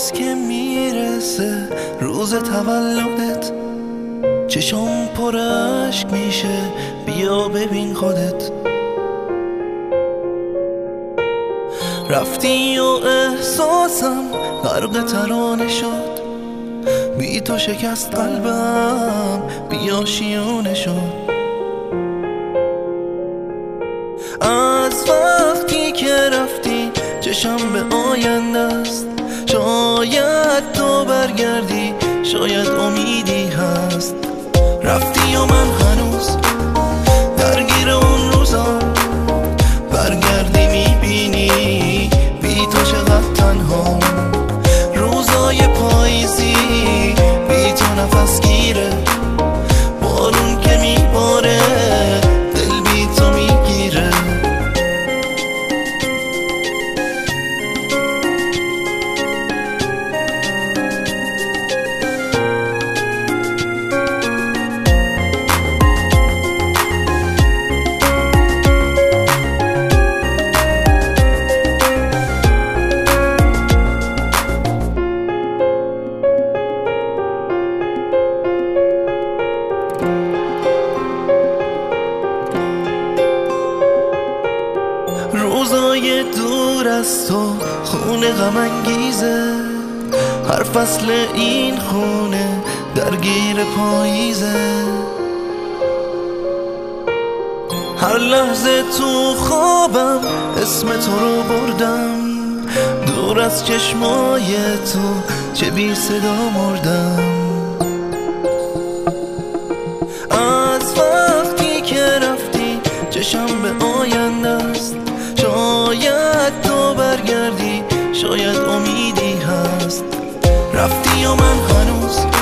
نیست که میرسه روز تولدت، چشم پر اشک میشه، بیا ببین خودت. رفتی و احساسم غرق ترانه شد، بی تو شکست قلبم، بیا شیونه شد. از وقتی که رفتی چشم به آینده است، شاید تو برگردی، شاید امیدی هست. رفتی و من هنوز درگیر اون روزا، برگردی میبینی بی تو چقدر تنها. روزای پاییزی بی تو نفس گیره، بارون که میباره دل بی تو میگیره. روزای دور از تو خونه غم انگیزه، هر فصل این خونه درگیر پاییزه. هر لحظه تو خوابم اسم تو رو بردم، دور از چشمای تو چه بی صدا مردم. از وقتی که رفتی چشم به آینده است، شاید تو برگردی، شاید امیدی هست. رفتی و من هنوز